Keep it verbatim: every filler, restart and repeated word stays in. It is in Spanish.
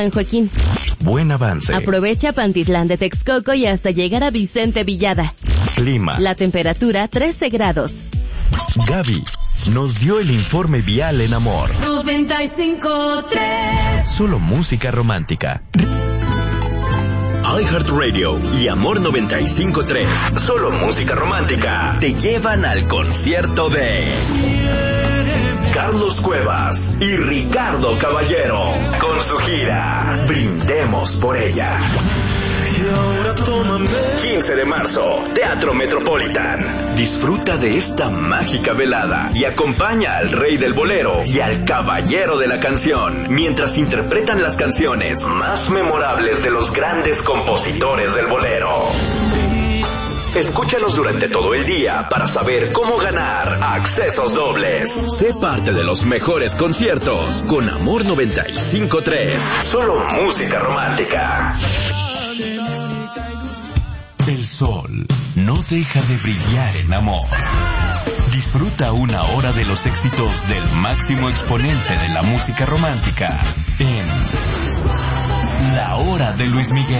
San Joaquín. Buen avance. Aprovecha Pantitlán de Texcoco y hasta llegar a Vicente Villada. Clima. La temperatura trece grados. Gaby nos dio el informe vial en Amor. noventa y cinco tres. Solo música romántica. iHeartRadio y Amor noventa y cinco tres. Solo música romántica. Te llevan al concierto de Carlos Cuevas y Ricardo Caballero con su gira Brindemos por ella. quince de marzo, Teatro Metropolitan. Disfruta de esta mágica velada y acompaña al rey del bolero y al caballero de la canción mientras interpretan las canciones más memorables de los grandes compositores del bolero. Escúchalos durante todo el día para saber cómo ganar accesos dobles. Sé parte de los mejores conciertos con Amor noventa y cinco tres. Solo música romántica. El sol no deja de brillar en Amor. Disfruta una hora de los éxitos del máximo exponente de la música romántica en La Hora de Luis Miguel.